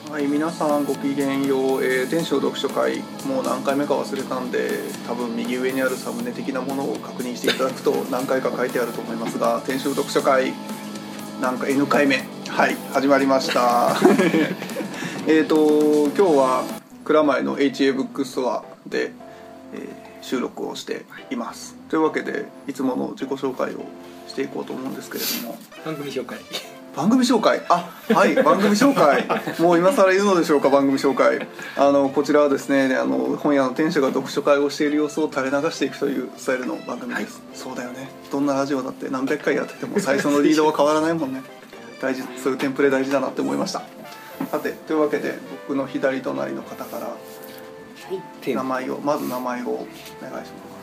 はい、皆さんごきげんよう。天使読書会、もう何回目か忘れたんで、多分右上にあるサムネ的なものを確認していただくと何回か書いてあると思いますが、天使読書会なんか N 回目、はい、始まりました。今日は蔵前の HA ブックストアで、収録をしています。というわけで、いつもの自己紹介をしていこうと思うんですけれども、 番組紹介、 あ、はい、番組紹介。もう今更言うのでしょうか、番組紹介。こちらはですね、本屋の店主が読書会をしている様子を垂れ流していくというスタイルの番組です。はい、そうだよね。どんなラジオだって何百回やってても最初のリードは変わらないもんね。大事、そういうテンプレ大事だなって思いました。さて、というわけで僕の左隣の方から、名前をお願いします。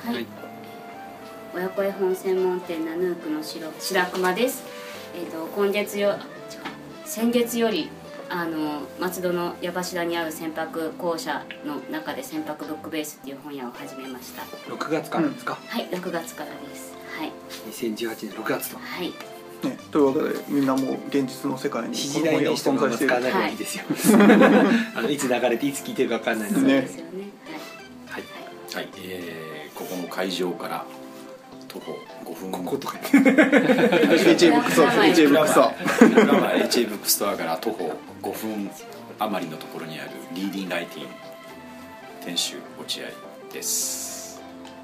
はい。親子絵本専門店ナヌークの白熊です。先月より松戸の矢柱にある船舶校舎の中で船舶ブックベースっていう本屋を始めました。 6月からですか？ はい、6月からです。はい。 2018年6月と。 はい。 ね、というわけでみんなもう現実の世界に指示代の人が使わない方がいいですよ。いつ流れていつ聞いてるか分かんないので。 そうですよね。 はい。はい。ここも会場から徒歩5分。 こことか。 HA ブックストア。HA ブックストアから徒歩5分余りのところにあるリーディングライティング店主落合です。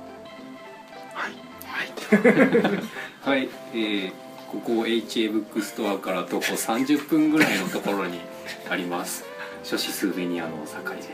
はい。ここ HA ブックストアから徒歩30分ぐらいのところにあります書誌スーベニアの酒井です。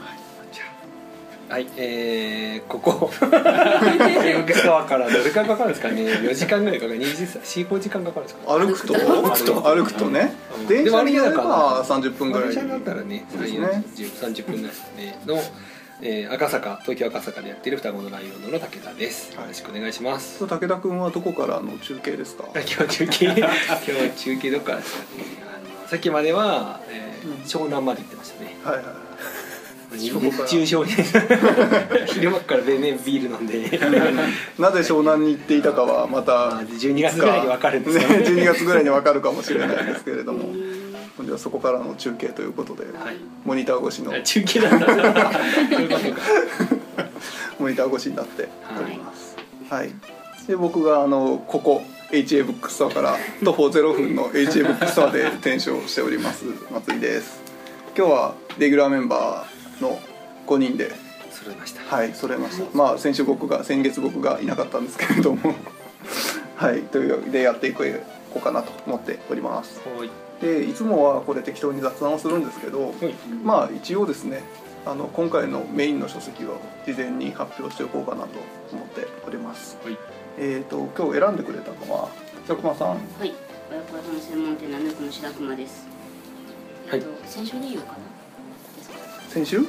はい、ここHA ブックストアからどれくらいかかるんですかね。4時間ぐらいかかる、4-5時間かかるんですか。 歩くとね。電車に乗れば30分ぐらい。 電車だったらね、30分ぐらいですねの。東京赤坂でやっている双子のライオンの武田です。よろしくお願いします。 武田くんはどこからの中継ですか？ 今日中継どこからですかね。さっきまでは、湘南まで行ってましたね。 はいはい。 熱中症に昼間からビール飲んでなぜ湘南に行っていたかはまた 12月ぐらいに分かるんですよね。 12月ぐらいに分かるかもしれないですけれども、じゃあそこからの中継ということで、モニター越しの中継だったモニター越しになっております。はい。で僕がここ HA ブックストアから徒歩0分の HA ブックストアで店主をしております松井です。今日はレギュラーメンバーの5人で揃いました。 はい、揃いました。まあ先月僕がいなかったんですけれどもはいというわけでやっていこうかなと思っております。でいつもはこれ適当に雑談をするんですけど、まあ一応ですね今回のメインの書籍を事前に発表しておこうかなと思っております。今日選んでくれたのは白熊さん。 はい、親子絵本専門店ナヌークの白熊です。先週でいいのかな。 先週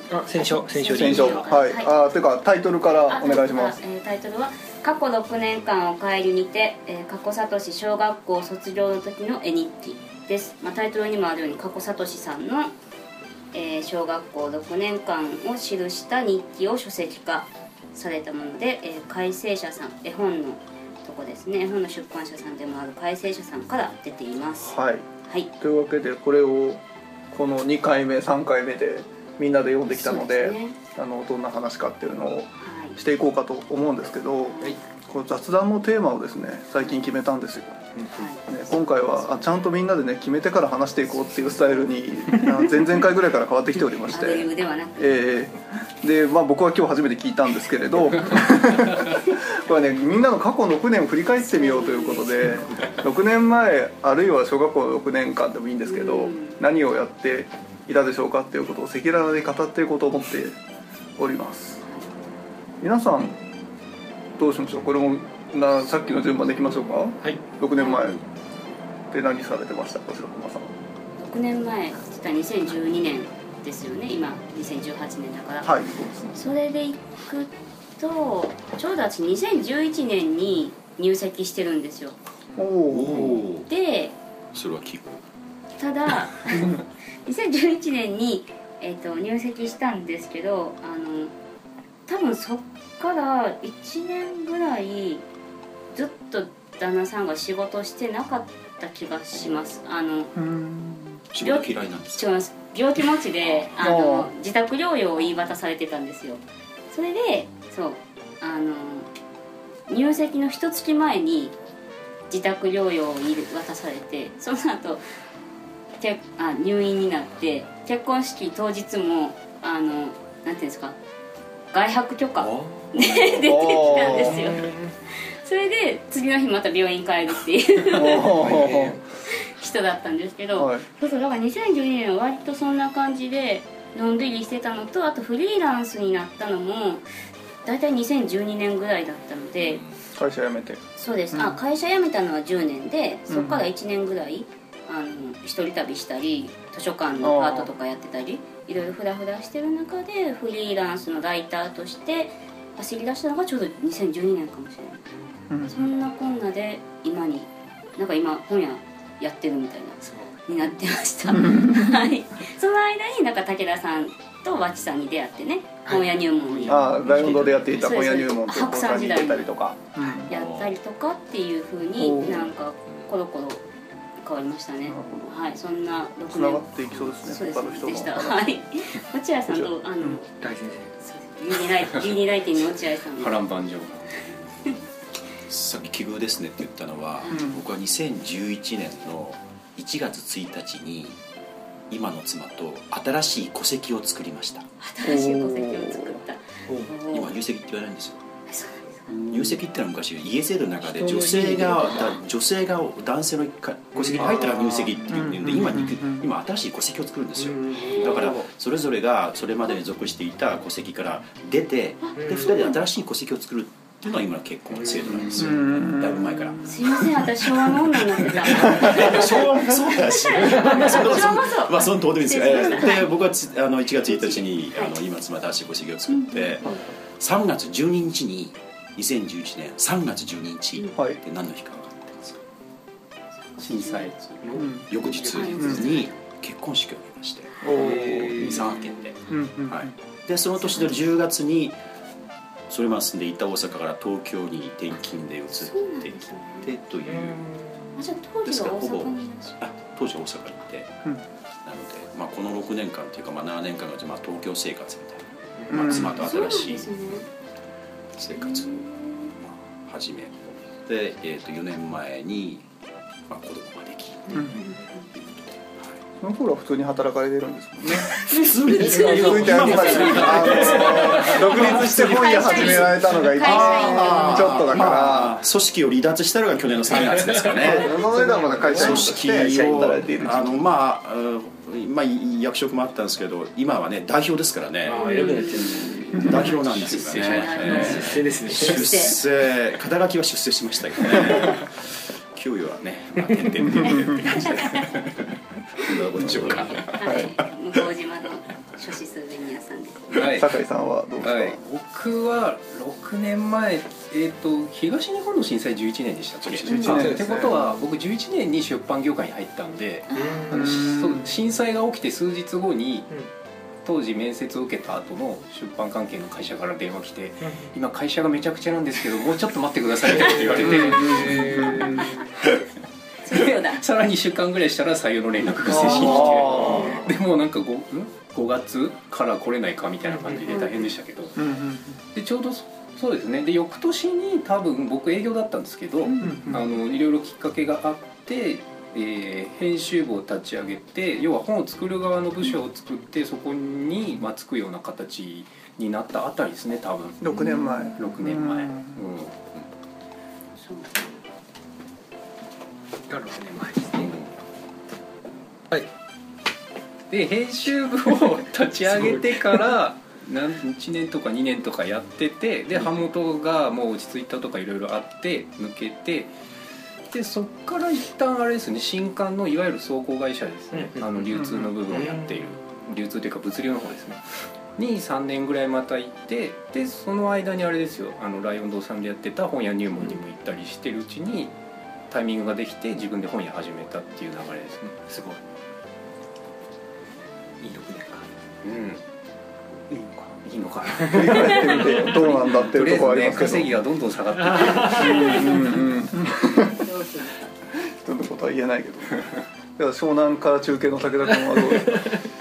はい。というかタイトルからお願いします。 タイトルは過去6年間を顧みて加古聡小学校卒業の時の絵日記です。タイトルにもあるように加古聡さんの、小学校6年間を記した日記を書籍化されたもので、改正社さん、絵本のとこですね、絵本の出版社さんでもある改正社さんから出ています。 はい、というわけでこれをこの2回目3回目でみんなで読んできたので、どんな話かっていうのをしていこうかと思うんですけど、この雑談のテーマをですね最近決めたんですよ。今回はちゃんとみんなでね決めてから話していこうっていうスタイルに前々回ぐらいから変わってきておりましてで、僕は今日初めて聞いたんですけれどこれねみんなの過去6年を振り返ってみようということで6年前あるいは小学校6年間でもいいんですけど何をやっていたでしょうかっていうことを赤裸々に語っていこうと思っております。皆さんどうしましょう。これもさっきの順番でいきましょうか。はい。6年前で何されてましたか、白熊さん。 6年前実は2012年ですよね。今2018年だから。 はい、そうですね。 それでいくとちょうど私2011年に入籍してるんですよ。でそれは聞く。 ただ2011年に、入籍したんですけど多分そっから1年ぐらいずっと旦那さんが仕事してなかった気がします。 仕事嫌いなんですか？ 違います。 病気持ちで自宅療養を言い渡されてたんですよ。それでそう入籍の1月前に自宅療養を言い渡されて、その後入院になって、結婚式当日もなんていうんですか、外泊許可で出てきたんですよ。それで次の日また病院帰るっていう人だったんですけど、はい、そうそう、だから2012年は割とそんな感じでのんびりしてたのと、あとフリーランスになったのも大体2012年ぐらいだったので、 会社辞めて。 そうです、会社辞めたのは10年で、そこから1年ぐらい一人旅したり図書館のパートとかやってたりいろいろフラフラしてる中で、フリーランスのライターとして走り出したのがちょうど2012年かもしれない、そんなこんなで今本屋やってるみたいなになってましたはい、その間に武田さんと和知さんに出会ってね、本屋入門にライオン堂でやっていた本屋入門という白山時代にやったりとかっていう風になんかコロコロ変わりましたね。はい、そんな6年つながっていきそうですね。他の人も。 はい。落合さんと大先生。ユニライティングの落合さん。 波乱万丈。 さっき奇遇ですねって言ったのは、僕は2011年の1月1日に今の妻と新しい戸籍を作りました。 新しい戸籍を作った。 今入籍って言わないんですよ。入籍ってのは昔家制度の中で女性が男性の戸籍に入ったら入籍っていうんで、今新しい戸籍を作るんですよ。だからそれぞれがそれまでに属していた戸籍から出て、で2人で新しい戸籍を作るっていうのが今の結婚制度なんですよ。だいぶ前から。 すいません、私昭和の女になってた。 昭和もそうだし、まあその通りですよ。で僕は1月1日に今妻と新しい戸籍を作って、3月12日に2011年3月12日って何の日か分かってますか？ 震災の翌日に結婚式を挙げまして、佐賀県で、でその年の10月にそれまで住んでいた大阪から東京に転勤で移ってきてという。 じゃあ当時は大阪にいらっしゃる？ 当時は大阪にいて、なのでこの6年間というか7年間が東京生活みたいな、妻と新しい生活を始めで、4年前に子供ができ、 その頃は普通に働かれてるんですもんね。 普通にですか？ 独立して本屋始められたのが一番ちょっとだから、 組織を離脱したのが去年の3月ですかね。 その間まだ会社員として働いている。 役職もあったんですけど、今はね代表ですからね。代表なんですよね。 出世ですね。 出世、肩書きは出世しましたけどね。給与はね、点々って感じで。どうでしょうか。 向島の書士スーベニアさんです。 酒井さんはどうですか？ 僕は6年前、東日本の震災11年でしたっけ？ってことは僕11年に出版業界に入ったんで、震災が起きて数日後に当時面接を受けた後の出版関係の会社から電話来て、今会社がめちゃくちゃなんですけどもうちょっと待ってくださいって言われてさらに1週間ぐらいしたら採用の連絡が正式に来て、でもなんか 5月から来れないかみたいな感じで大変でしたけど、でちょうどそうですね。で翌年に多分僕営業だったんですけど、いろいろきっかけがあって、編集部を立ち上げて、要は本を作る側の部署を作って、そこにつくような形になったあたりですね、多分 6年前。 6年前、 が6年前ですね。はい。 で編集部を立ち上げてから1年とか2年とかやってて、で版元がもう落ち着いたとかいろいろあって抜けて、でそっから一旦あれですね、新刊のいわゆる倉庫会社ですね、流通の部分をやっている、流通というか物流の方ですねに3年ぐらいまた行って、でその間にあれですよ、ライオン堂さんでやってた本屋入門にも行ったりしてるうちにタイミングができて自分で本屋始めたっていう流れですね。 すごいいい6年間。 いいのか振り返ってみてどうなんだっていうところありますけど、 稼ぎがどんどん下がって人のことは言えないけど。では湘南から中継の武田君はどうですか？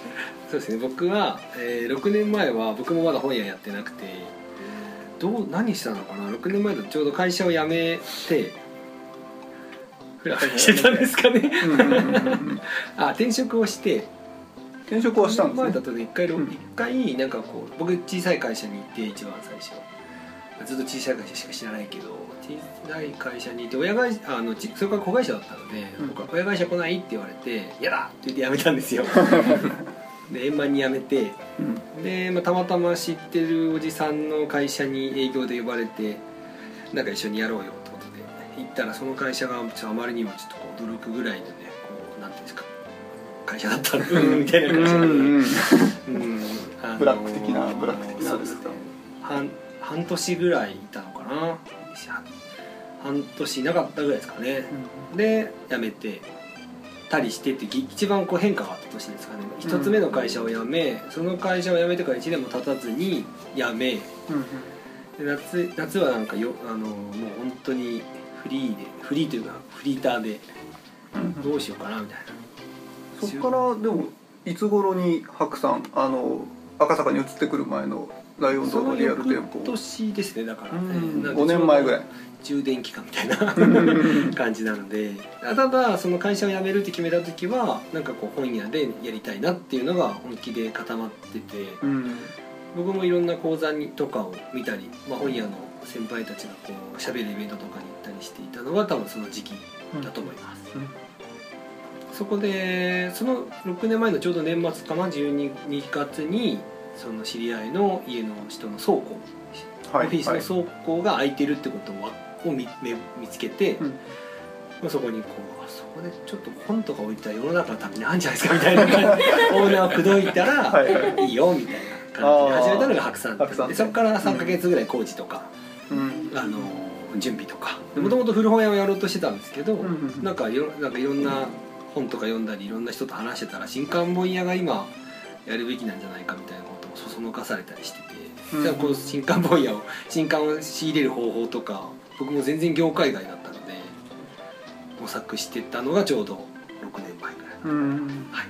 そうですね、僕は、6年前は僕もまだ本屋やってなくて、何したのかな。6年前だとちょうど会社を辞めてフラフラしてたんですかね。転職をして、 転職はしたんですね。 前だと一回なんかこう、僕小さい会社に行って、一番最初ずっと小さい会社しか知らないけど、小さい会社にいて、親会社それから子会社だったので、親会社来ないって言われて、嫌だって言って辞めたんですよ。で円満に辞めて、で、たまたま知ってるおじさんの会社に営業で呼ばれて、なんか一緒にやろうよってことで行ったら、その会社があまりにもちょっとこう驚くぐらいのね、こうなんていうんですか、会社だったみたいな会社で、 ブラック的なそうですね、半年ぐらいいたのかな、半年いなかったぐらいですかね、で辞めてたりしてって、一番こう変化があった年ですかね。一つ目の会社を辞め、その会社を辞めてから1年も経たずに辞め、で夏はなんかもう本当にフリーというかフリーターでどうしようかなみたいな。 そっからでもいつ頃に白さん赤坂に移ってくる前のライオン堂のリアル店舗？ 今年ですね、だから、 5年前ぐらい。 充電期間みたいな感じなので、ただその会社を辞めるって決めた時は、なんかこう本屋でやりたいなっていうのが本気で固まってて、僕もいろんな講座とかを見たり、本屋の先輩たちがこう喋るイベントとかに行ったりしていたのが多分その時期だと思います。そこでその6年前のちょうど年末かな、12月にその知り合いの家の人の倉庫、オフィスの倉庫が空いてるってことを見つけて、そこにそこでちょっと本とか置いたら世の中のためにあるんじゃないですかみたいな感じでオーナーを口説いたらいいよみたいな感じで始めたのが白山で、そこから3ヶ月ぐらい工事とか、準備とか、もともと古本屋をやろうとしてたんですけど、なんかいろんな本とか読んだりいろんな人と話してたら、新刊本屋が今やるべきなんじゃないかみたいなことをそそのかされたりしてて、じゃあこの新刊本屋を新刊を仕入れる方法とか、僕も全然業界外だったので模索してたのがちょうど6年前ぐらい。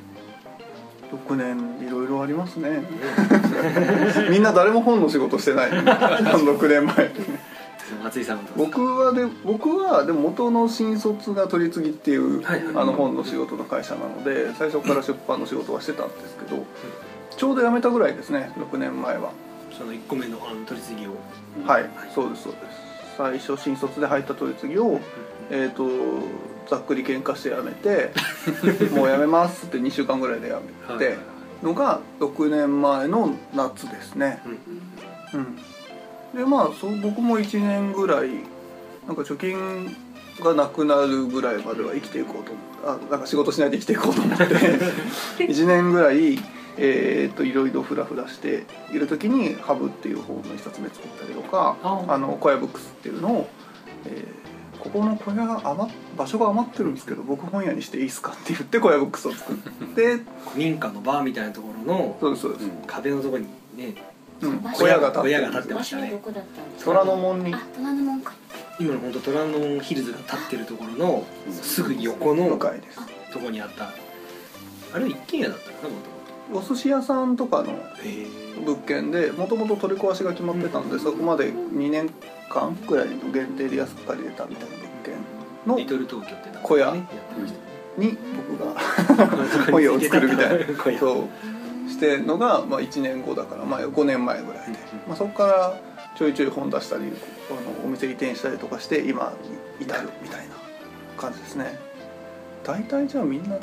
6年いろいろありますね。みんな誰も本の仕事してない6年前。 松井さんは僕はでも元の新卒が取り次ぎっていう本の仕事の会社なので、最初から出版の仕事はしてたんですけど、ちょうど辞めたぐらいですね、6年前は。 その1個目の取り次ぎを。 はい、そうですそうです。最初新卒で入った取り次ぎをざっくり喧嘩して辞めてもう辞めますって2週間ぐらいで辞めてのが6年前の夏ですね。で僕も1年ぐらいなんか貯金がなくなるぐらいまでは生きていこうと思って、なんか仕事しないで生きていこうと思って1年ぐらいいろいろフラフラしている時にハブっていう本の一冊目作ったりとか、小屋ブックスっていうのを、ここの小屋が場所が余ってるんですけど僕本屋にしていいですかって言って小屋ブックスを作って古民家のバーみたいなところのそうです壁のところにね、 小屋が立ってましたね。 虎ノ門に、 虎ノ門か、 今の本当虎ノ門ヒルズが立ってるところのすぐ横の向かいです。 ところにあった、あれ一軒家だったかな、 お寿司屋さんとかの物件でもともと取り壊しが決まってたんで、そこまで2年間くらいの限定で安く借りれたみたいな物件のリトル東京って小屋に僕が本屋を作るみたいなそうしてるのが1年後だから5年前ぐらいで、そこからちょいちょい本出したりお店移転したりとかして今に至るみたいな感じですね。大体じゃあ皆さん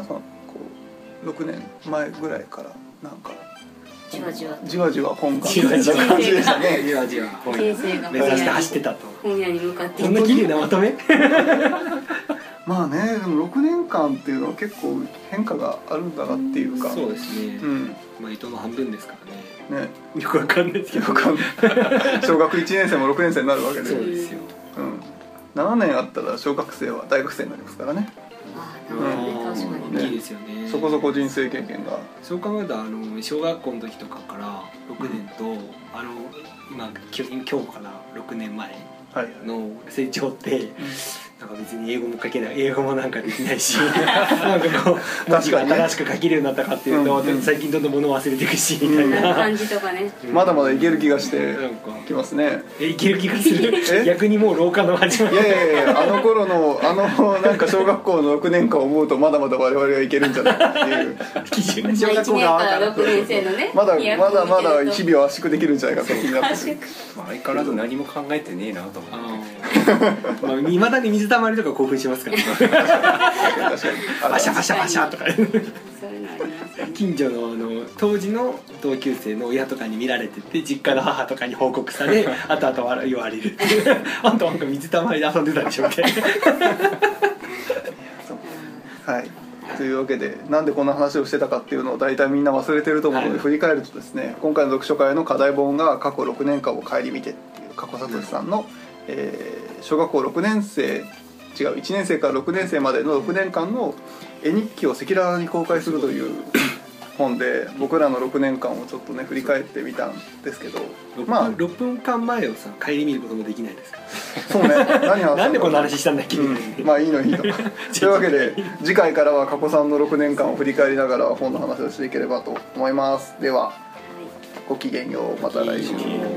6年前ぐらいからなんかじわじわ本がじわじわ感じでしたね。 じわじわ人生が目指して走ってたと。 本屋に向かってこんな綺麗なまとめでも6年間っていうのは結構変化があるんだなっていうか。 そうですね、糸の半分ですからね。 よくわかんないですけど、 小学1年生も6年生になるわけで、 そうですよ、 7年あったら小学生は大学生になりますからね。 大きいですよね。 そこそこ人生経験が。 そう考えると小学校の時とかから6年と、今日から6年前の成長って、 なんか別に英語も書けない、英語もなんかできないしなんかこう文字が新しく書けるようになったかっていうと、最近どんどん物を忘れていくしみたいな感じとかね、 まだまだいける気がしてきますね。 いける気がする。逆にもう廊下の始まり。 いやあの頃のなんか小学校の6年間を思うとまだまだ我々はいけるんじゃないかっていう基準。 小学校から6年生のね、 まだ日々を圧縮できるんじゃないかと気になってる。 相変わらず何も考えてねえなと思って。 まあ未だに水たまりとか興奮しますからバシャバシャバシャとか近所の当時の同級生の親とかに見られてて、実家の母とかに報告され後々言われるあんたなんか水たまりで遊んでたでしょみたいなはい、というわけでなんでこんな話をしてたかっていうのを大体みんな忘れてると思うので、振り返るとですね、今回の読書会の課題本が過去6年間を顧みてっていう加古聡さんの、小学校6年生1年生から6年生までの6年間の絵日記を赤裸々に公開するという本で、僕らの6年間をちょっとね振り返ってみたんですけど、 まあ6分間前をさ顧みることもできないですか。 そうね、 なんでこんな話したんだっけ、 まあいいのというわけで次回からは加古さんの6年間を振り返りながら本の話をしていければと思います。ではごきげんよう、また来週。